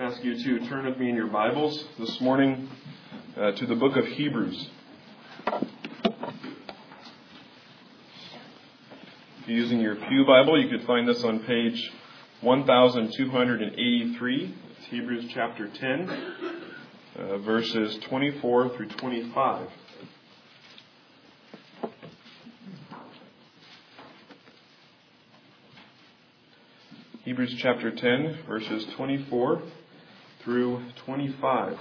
ask you to turn with me in your Bibles this morning to the book of Hebrews. If you're using your Pew Bible, you could find this on page 1283. It's Hebrews chapter 10, verses 24 through 25. Hebrews chapter 10, verses 24 through 25.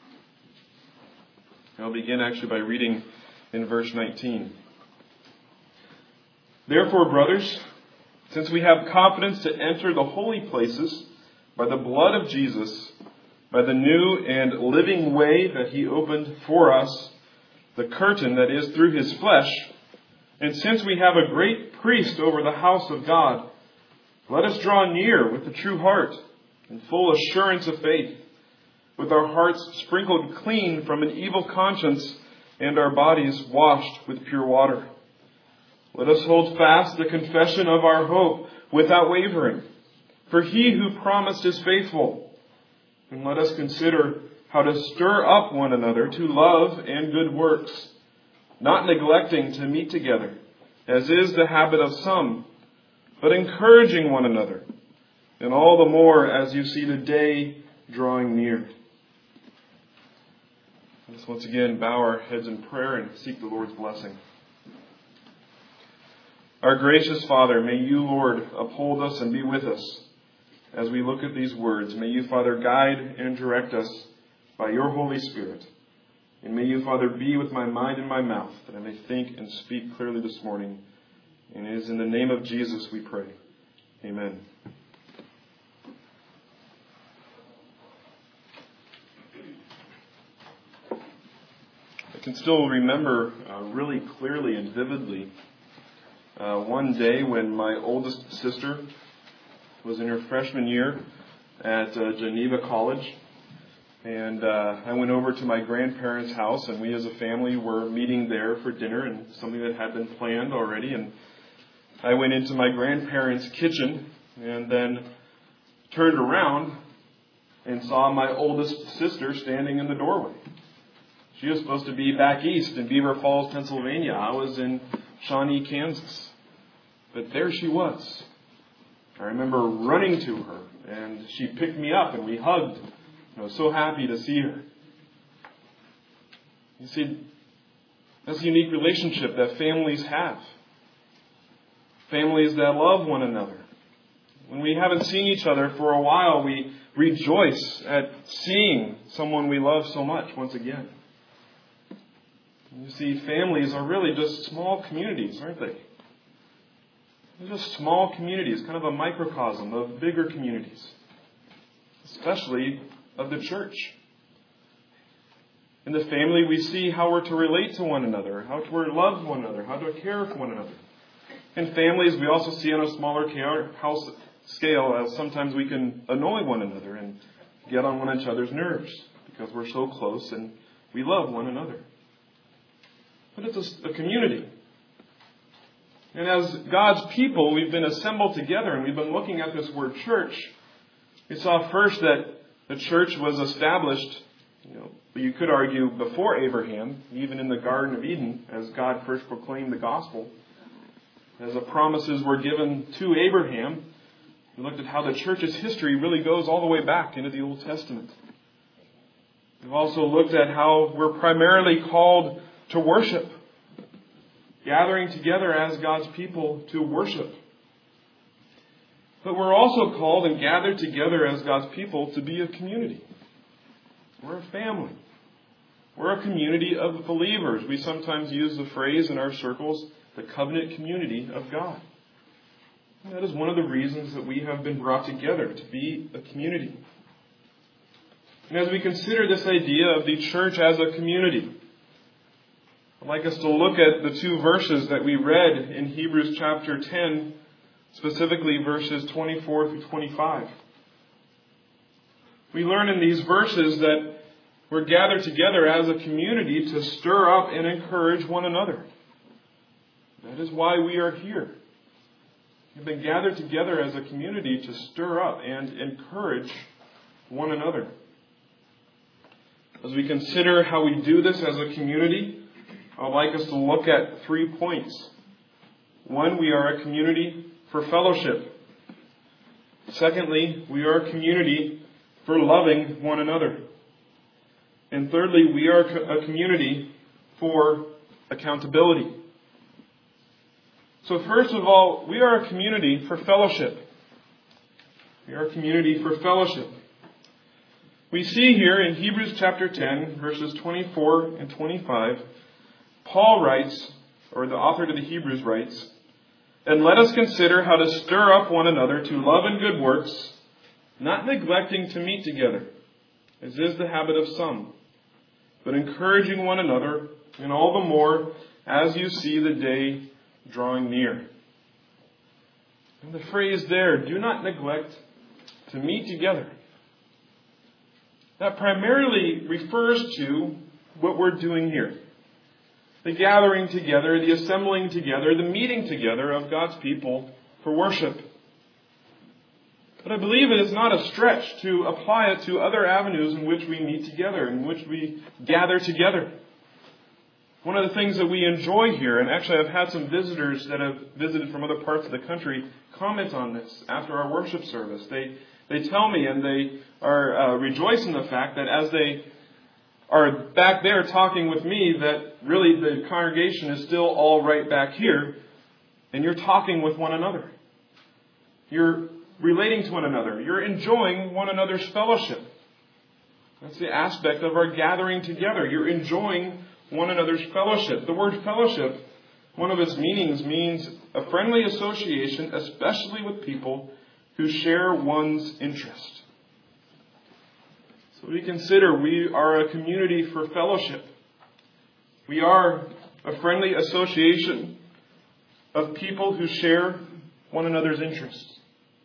I'll begin actually by reading in verse 19. Therefore, brothers, since we have confidence to enter the holy places by the blood of Jesus, by the new and living way that He opened for us, the curtain that is through His flesh, and since we have a great priest over the house of God, let us draw near with a true heart and full assurance of faith, with our hearts sprinkled clean from an evil conscience and our bodies washed with pure water. Let us hold fast the confession of our hope without wavering, for He who promised is faithful. And let us consider how to stir up one another to love and good works, not neglecting to meet together, as is the habit of some, but encouraging one another, and all the more as you see the day drawing near. Let's once again bow our heads in prayer and seek the Lord's blessing. Our gracious Father, may you, Lord, uphold us and be with us as we look at these words. May you, Father, guide and direct us by your Holy Spirit. And may you, Father, be with my mind and my mouth, that I may think and speak clearly this morning. And it is in the name of Jesus we pray. Amen. I can still remember really clearly and vividly one day when my oldest sister was in her freshman year at Geneva College. And I went over to my grandparents' house, and we as a family were meeting there for dinner, and something that had been planned already. And I went into my grandparents' kitchen and then turned around and saw my oldest sister standing in the doorway. She was supposed to be back east in Beaver Falls, Pennsylvania. I was in Shawnee, Kansas. But there she was. I remember running to her, and she picked me up and we hugged. I was so happy to see her. You see, that's a unique relationship that families have. Families that love one another. When we haven't seen each other for a while, we rejoice at seeing someone we love so much once again. You see, families are really just small communities, aren't they? They're just small communities, kind of a microcosm of bigger communities, especially of the church. In the family, we see how we're to relate to one another, how to love one another, how to care for one another. In families, we also see on a smaller scale as sometimes we can annoy one another and get on one another's nerves because we're so close and we love one another. But it's a community. And as God's people, we've been assembled together and we've been looking at this word church. We saw first that the church was established, you could argue before Abraham, even in the Garden of Eden, as God first proclaimed the gospel. As the promises were given to Abraham, we looked at how the church's history really goes all the way back into the Old Testament. We've also looked at how we're primarily called to worship, gathering together as God's people to worship. But we're also called and gathered together as God's people to be a community. We're a family. We're a community of believers. We sometimes use the phrase in our circles, the covenant community of God. And that is one of the reasons that we have been brought together, to be a community. And as we consider this idea of the church as a community, I'd like us to look at the two verses that we read in Hebrews chapter 10, specifically verses 24 through 25. We learn in these verses that we're gathered together as a community to stir up and encourage one another. That is why we are here. We've been gathered together as a community to stir up and encourage one another. As we consider how we do this as a community, I would like us to look at 3 points. 1, we are a community for fellowship. Secondly, we are a community for loving one another. And thirdly, we are a community for accountability. So first of all, we are a community for fellowship. We are a community for fellowship. We see here in Hebrews chapter 10, verses 24 and 25, Paul writes, or the author to the Hebrews writes, "And let us consider how to stir up one another to love and good works, not neglecting to meet together, as is the habit of some, but encouraging one another, and all the more as you see the day drawing near." And the phrase there, "do not neglect to meet together," that primarily refers to what we're doing here. The gathering together, the assembling together, the meeting together of God's people for worship. But I believe it is not a stretch to apply it to other avenues in which we meet together, in which we gather together. One of the things that we enjoy here, and actually I've had some visitors that have visited from other parts of the country comment on this after our worship service. They tell me, and they are rejoice in the fact that as they are back there talking with me, that really the congregation is still all right back here, and you're talking with one another. You're relating to one another. You're enjoying one another's fellowship. That's the aspect of our gathering together. You're enjoying one another's fellowship. The word fellowship, one of its meanings means a friendly association, especially with people who share one's interest. So we consider we are a community for fellowship. We are a friendly association of people who share one another's interests.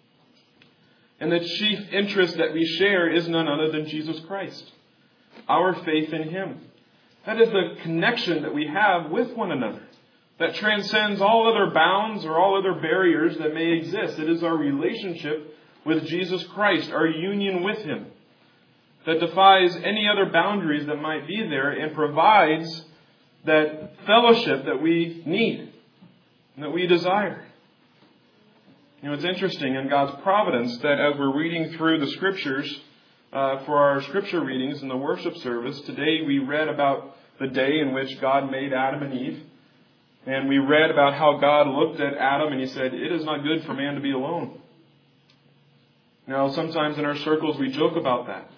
And the chief interest that we share is none other than Jesus Christ, our faith in Him. That is the connection that we have with one another that transcends all other bounds or all other barriers that may exist. It is our relationship with Jesus Christ, our union with Him, that defies any other boundaries that might be there and provides that fellowship that we need and that we desire. You know, it's interesting in God's providence that as we're reading through the Scriptures for our Scripture readings in the worship service, today we read about the day in which God made Adam and Eve. And we read about how God looked at Adam and He said, "It is not good for man to be alone." Now, sometimes in our circles we joke about that.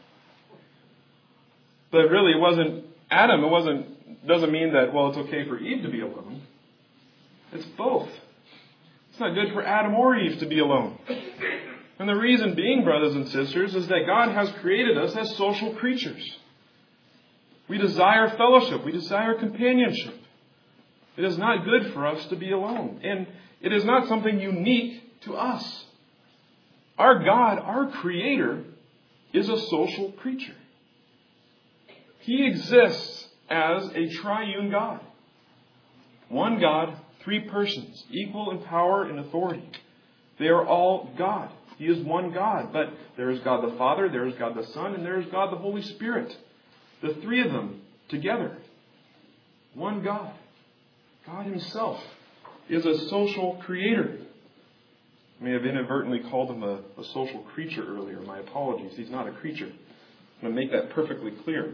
But really, it wasn't Adam. Doesn't mean that, well, it's okay for Eve to be alone. It's both. It's not good for Adam or Eve to be alone. And the reason being, brothers and sisters, is that God has created us as social creatures. We desire fellowship. We desire companionship. It is not good for us to be alone. And it is not something unique to us. Our God, our Creator, is a social creature. He exists as a triune God. One God, 3 persons, equal in power and authority. They are all God. He is one God. But there is God the Father, there is God the Son, and there is God the Holy Spirit. The 3 of them together. One God. God Himself is a social creator. I may have inadvertently called Him a social creature earlier. My apologies. He's not a creature. I'm going to make that perfectly clear.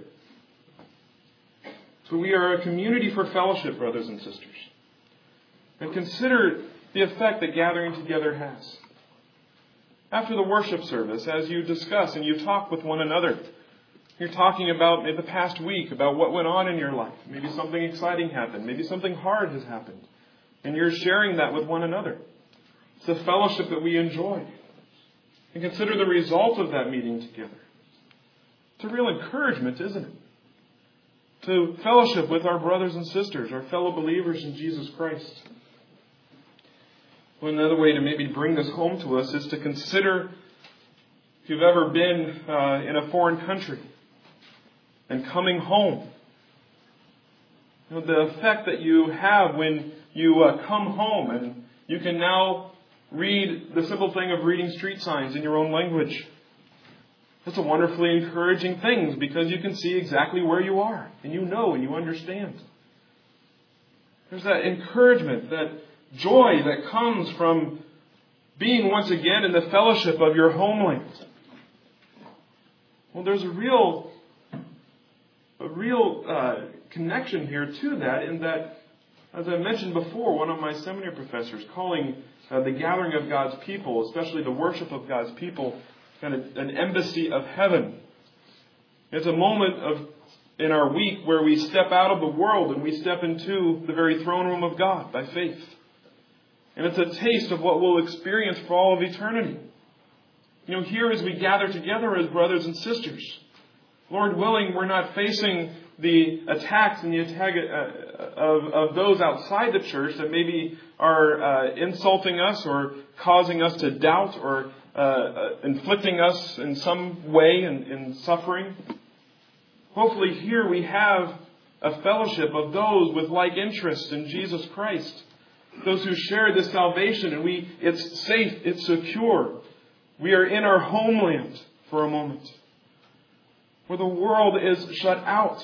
So we are a community for fellowship, brothers and sisters. And consider the effect that gathering together has. After the worship service, as you discuss and you talk with one another, you're talking about the past week, about what went on in your life. Maybe something exciting happened. Maybe something hard has happened. And you're sharing that with one another. It's a fellowship that we enjoy. And consider the result of that meeting together. It's a real encouragement, isn't it? To fellowship with our brothers and sisters, our fellow believers in Jesus Christ. Well, another way to maybe bring this home to us is to consider if you've ever been in a foreign country and coming home. You know, the effect that you have when you come home and you can now read the simple thing of reading street signs in your own language. That's a wonderfully encouraging thing because you can see exactly where you are and you know and you understand. There's that encouragement, that joy that comes from being once again in the fellowship of your homeland. Well, there's a real connection here to that, in that, as I mentioned before, one of my seminary professors calling the gathering of God's people, especially the worship of God's people, kind of an embassy of heaven. It's a moment in our week where we step out of the world and we step into the very throne room of God by faith. And it's a taste of what we'll experience for all of eternity. Here as we gather together as brothers and sisters, Lord willing, we're not facing the attacks and the attack of those outside the church that maybe are insulting us or causing us to doubt or inflicting us in some way in suffering. Hopefully here we have a fellowship of those with like interest in Jesus Christ. Those who share this salvation, and it's safe, it's secure. We are in our homeland for a moment, where the world is shut out.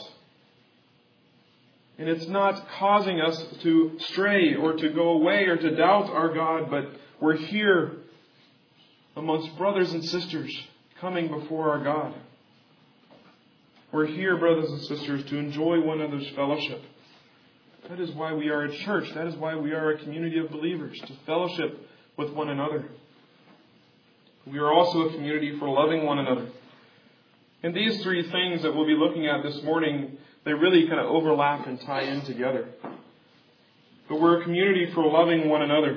And it's not causing us to stray or to go away or to doubt our God, but we're here amongst brothers and sisters coming before our God. We're here, brothers and sisters, to enjoy one another's fellowship. That is why we are a church. That is why we are a community of believers, to fellowship with one another. We are also a community for loving one another. And these three things that we'll be looking at this morning, they really kind of overlap and tie in together. But we're a community for loving one another.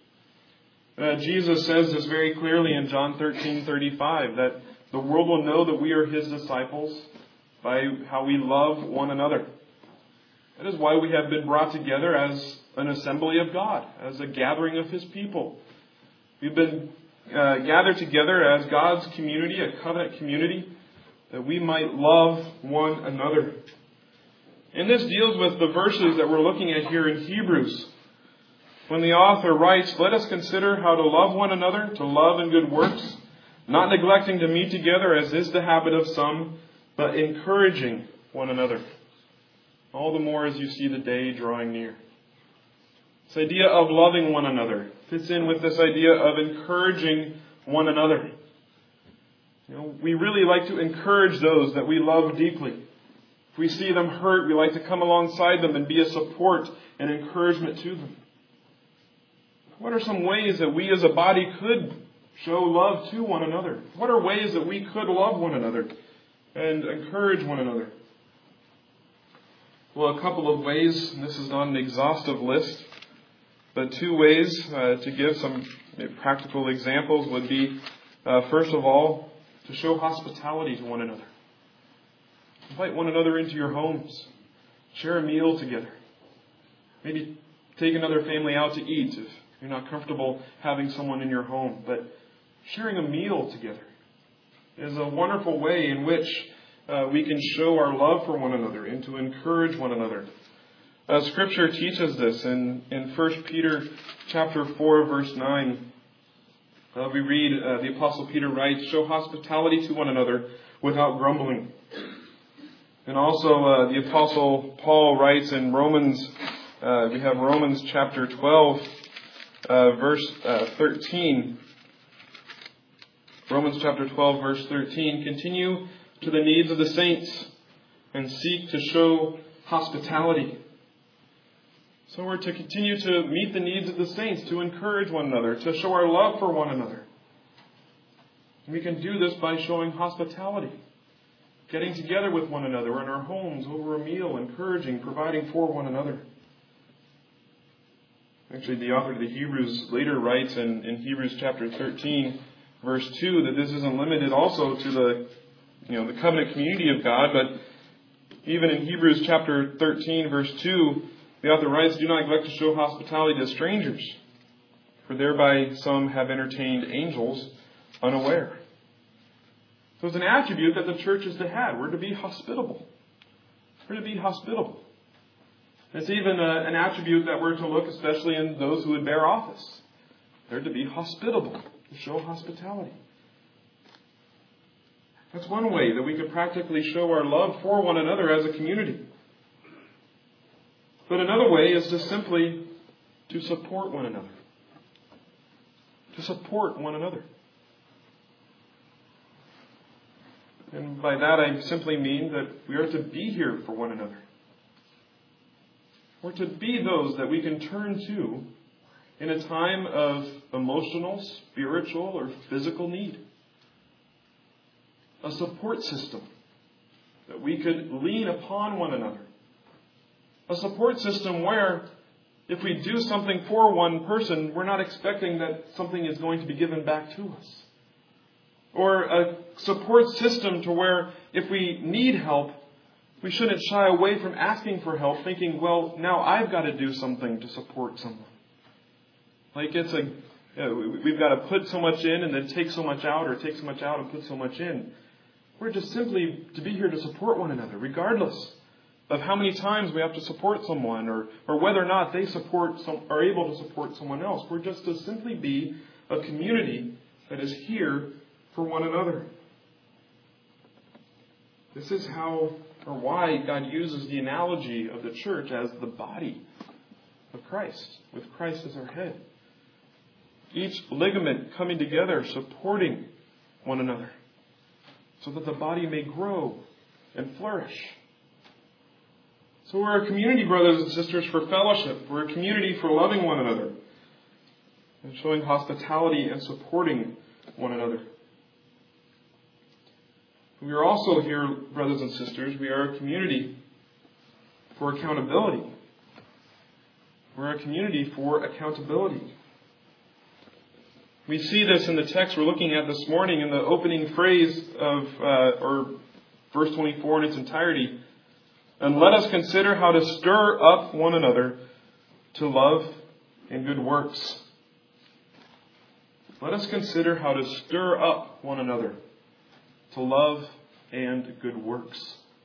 Jesus says this very clearly in John 13:35, that the world will know that we are His disciples by how we love one another. That is why we have been brought together as an assembly of God, as a gathering of His people. We've been gathered together as God's community, a covenant community, that we might love one another. And this deals with the verses that we're looking at here in Hebrews. When the author writes, "Let us consider how to love one another, to love and good works, not neglecting to meet together as is the habit of some, but encouraging one another, all the more as you see the day drawing near." This idea of loving one another fits in with this idea of encouraging one another. We really like to encourage those that we love deeply. If we see them hurt, we like to come alongside them and be a support and encouragement to them. What are some ways that we as a body could show love to one another? What are ways that we could love one another and encourage one another? Well, a couple of ways, and this is not an exhaustive list, but two ways to give some practical examples would be, first of all, to show hospitality to one another. Invite one another into your homes. Share a meal together. Maybe take another family out to eat if you're not comfortable having someone in your home. But sharing a meal together is a wonderful way in which we can show our love for one another and to encourage one another. Scripture teaches this in 1 Peter chapter 4, verse 9. We read, the Apostle Peter writes, "Show hospitality to one another without grumbling." And also the Apostle Paul writes in Romans, we have Romans chapter 12, verse 13. Romans chapter 12, verse 13. "Continue to the needs of the saints and seek to show hospitality." So we're to continue to meet the needs of the saints, to encourage one another, to show our love for one another. And we can do this by showing hospitality, getting together with one another in our homes over a meal, encouraging, providing for one another. Actually, the author of the Hebrews later writes in Hebrews chapter 13, verse 2, that this isn't limited also to the covenant community of God, but even in Hebrews chapter 13, verse 2, the author writes, "Do not neglect to show hospitality to strangers, for thereby some have entertained angels unaware." So it's an attribute that the church is to have. We're to be hospitable. We're to be hospitable. It's even an attribute that we're to look especially in those who would bear office. They're to be hospitable, to show hospitality. That's one way that we could practically show our love for one another as a community. But another way is to simply to support one another. To support one another. And by that I simply mean that we are to be here for one another. We're to be those that we can turn to in a time of emotional, spiritual, or physical need. A support system that we could lean upon one another. A support system where if we do something for one person, we're not expecting that something is going to be given back to us. Or a support system to where if we need help, we shouldn't shy away from asking for help, thinking, well, now I've got to do something to support someone. Like we've got to put so much in and then take so much out, or take so much out and put so much in. We're just simply to be here to support one another, regardless of how many times we have to support someone, or whether or not they are able to support someone else. We're just to simply be a community that is here for one another. This is how or why God uses the analogy of the church as the body of Christ, with Christ as our head. Each ligament coming together, supporting one another, so that the body may grow and flourish. So we're a community, brothers and sisters, for fellowship. We're a community for loving one another and showing hospitality and supporting one another. We are also here, brothers and sisters, we are a community for accountability. We're a community for accountability. We see this in the text we're looking at this morning in the opening phrase of, or verse 24 in its entirety. And let us consider how to stir up one another to love and good works. Let us consider how to stir up one another to love and good works.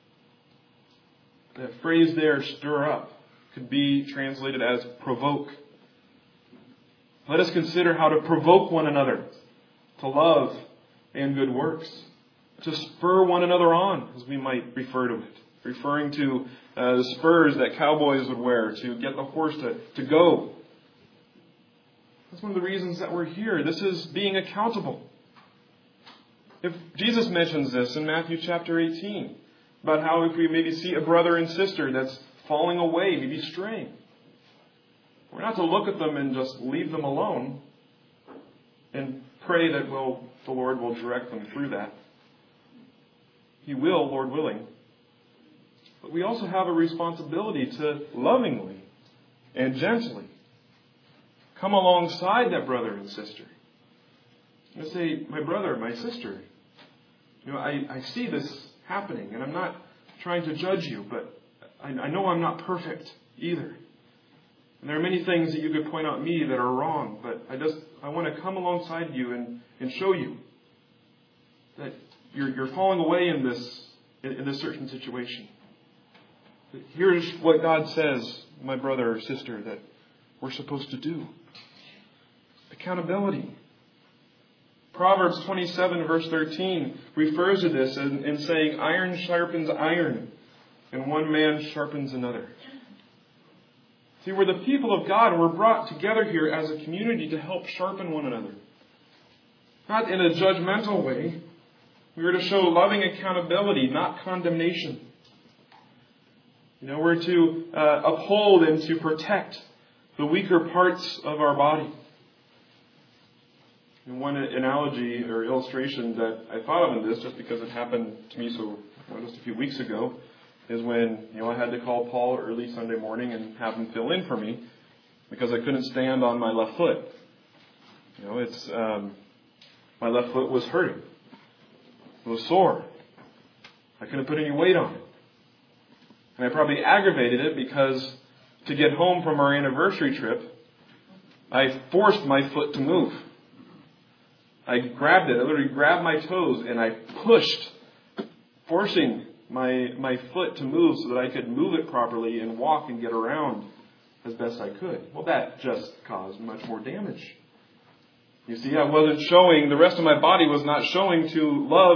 That phrase there, stir up, could be translated as provoke. Let us consider how to provoke one another to love and good works. To spur one another on, as we might refer to it. Referring to the spurs that cowboys would wear to get the horse to go. That's one of the reasons that we're here. This is being accountable. If Jesus mentions this in Matthew chapter 18, about how if we maybe see a brother and sister that's falling away, maybe straying, we're not to look at them and just leave them alone and pray that, well, the Lord will direct them through that. He will, Lord willing. But we also have a responsibility to lovingly and gently come alongside that brother and sister. And say, my brother, my sister, I see this happening, and I'm not trying to judge you, but I know I'm not perfect either. And there are many things that you could point out me that are wrong, but I want to come alongside you and show you that you're falling away in this certain situation. Here's what God says, my brother or sister, that we're supposed to do. Accountability. Proverbs 27 verse 13 refers to this in saying, iron sharpens iron, and one man sharpens another. See, we're the people of God, and we're brought together here as a community to help sharpen one another. Not in a judgmental way. We are to show loving accountability, not condemnation. We're to uphold and to protect the weaker parts of our body. And one analogy or illustration that I thought of in this, just because it happened to me just a few weeks ago, is when I had to call Paul early Sunday morning and have him fill in for me because I couldn't stand on my left foot. My left foot was hurting. It was sore. I couldn't put any weight on it. And I probably aggravated it because to get home from our anniversary trip, I forced my foot to move. I grabbed it. I literally grabbed my toes and I pushed, forcing my foot to move so that I could move it properly and walk and get around as best I could. Well, that just caused much more damage. You see, I wasn't showing, the rest of my body was not showing to love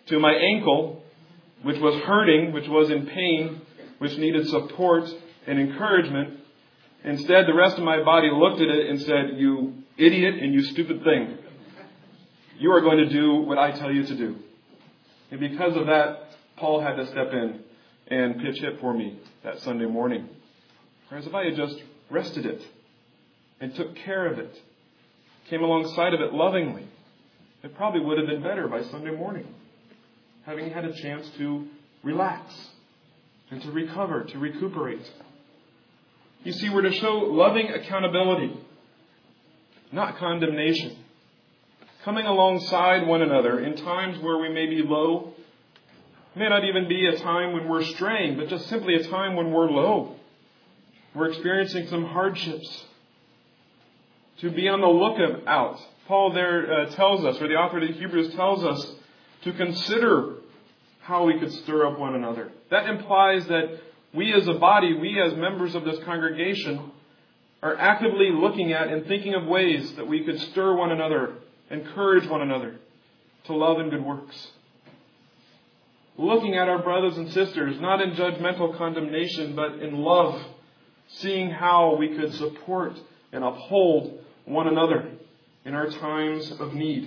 to my ankle, which was hurting, which was in pain, which needed support and encouragement. Instead, the rest of my body looked at it and said, "You idiot and you stupid thing. You are going to do what I tell you to do." And because of that, Paul had to step in and pitch hit for me that Sunday morning. Whereas if I had just rested it and took care of it, came alongside of it lovingly, it probably would have been better by Sunday morning, having had a chance to relax and to recover, to recuperate. You see, we're to show loving accountability, not condemnation. Coming alongside one another in times where we may be low. It may not even be a time when we're straying, but just simply a time when we're low. We're experiencing some hardships. To be on the lookout. Paul there tells us, or the author of the Hebrews tells us, to consider how we could stir up one another. That implies that we as a body, we as members of this congregation, are actively looking at and thinking of ways that we could stir one another, encourage one another to love and good works. Looking at our brothers and sisters, not in judgmental condemnation, but in love, seeing how we could support and uphold one another in our times of need.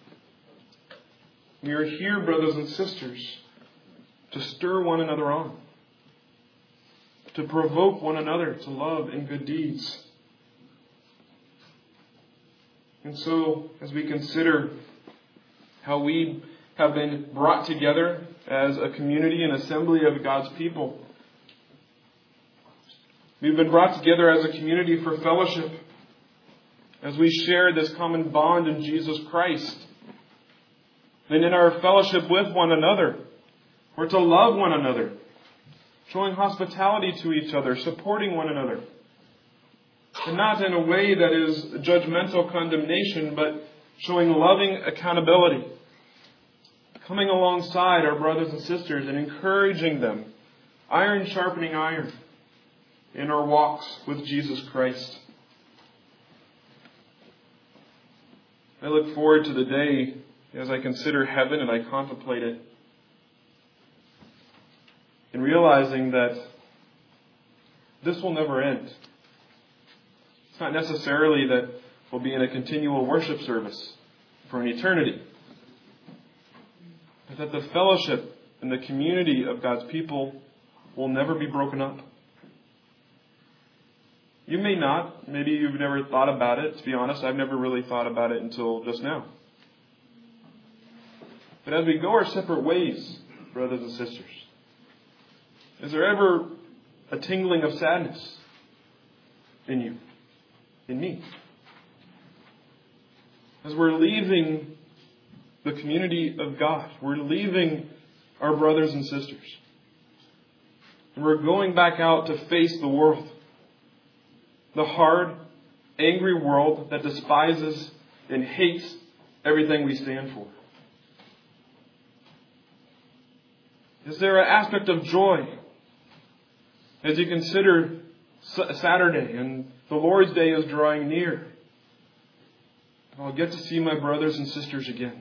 We are here, brothers and sisters, to stir one another on, to provoke one another to love and good deeds. And so, as we consider how we have been brought together as a community and assembly of God's people, we've been brought together as a community for fellowship, as we share this common bond in Jesus Christ. And in our fellowship with one another, we're to love one another, showing hospitality to each other, supporting one another. And not in a way that is judgmental condemnation, but showing loving accountability. Coming alongside our brothers and sisters and encouraging them, iron sharpening iron, in our walks with Jesus Christ. I look forward to the day as I consider heaven and I contemplate it, and realizing that this will never end. It's not necessarily that we'll be in a continual worship service for an eternity, but that the fellowship and the community of God's people will never be broken up. You may not. Maybe you've never thought about it. To be honest, I've never really thought about it until just now. But as we go our separate ways, brothers and sisters, is there ever a tingling of sadness in you, in me? As we're leaving the community of God, we're leaving our brothers and sisters, and we're going back out to face the world. The hard, angry world that despises and hates everything we stand for. Is there an aspect of joy as you consider Saturday and the Lord's Day is drawing near? I'll get to see my brothers and sisters again.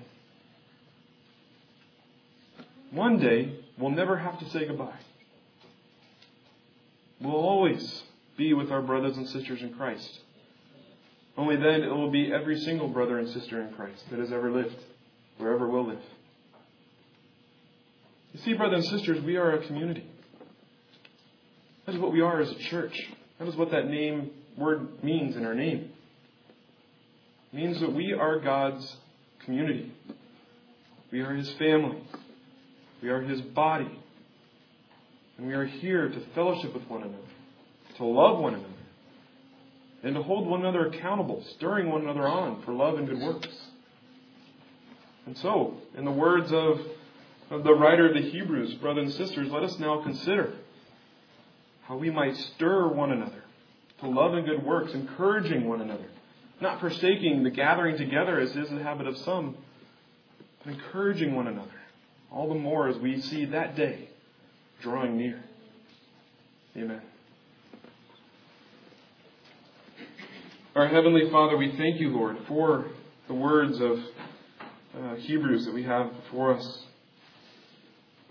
One day, we'll never have to say goodbye. We'll always be with our brothers and sisters in Christ. Only then it will be every single brother and sister in Christ that has ever lived, or ever will live. You see, brothers and sisters, we are a community. That is what we are as a church. That is what that word means in our name. It means that we are God's community. We are His family. We are His body. And we are here to fellowship with one another, to love one another, and to hold one another accountable, stirring one another on for love and good works. And so, in the words of the writer of the Hebrews, brothers and sisters, let us now consider how we might stir one another to love and good works, encouraging one another, not forsaking the gathering together as is the habit of some, but encouraging one another, all the more as we see that day drawing near. Amen. Our Heavenly Father, we thank you, Lord, for the words of Hebrews that we have before us.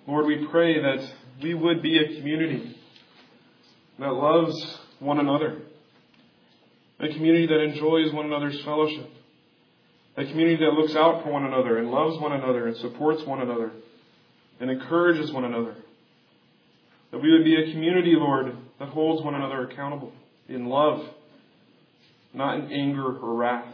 Lord, we pray that we would be a community that loves one another, a community that enjoys one another's fellowship, a community that looks out for one another and loves one another and supports one another and encourages one another. That we would be a community, Lord, that holds one another accountable in love, not in anger or wrath.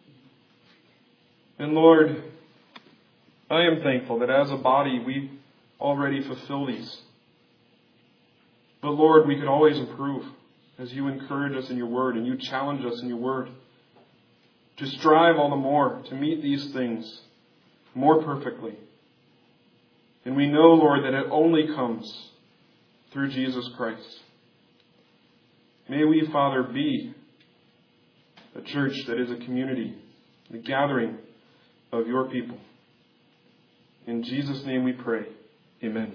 And Lord, I am thankful that as a body we already fulfill these. But Lord, we could always improve as you encourage us in your word and you challenge us in your word to strive all the more to meet these things more perfectly. And we know, Lord, that it only comes through Jesus Christ. May we, Father, be a church that is a community, a gathering of your people. In Jesus' name we pray. Amen.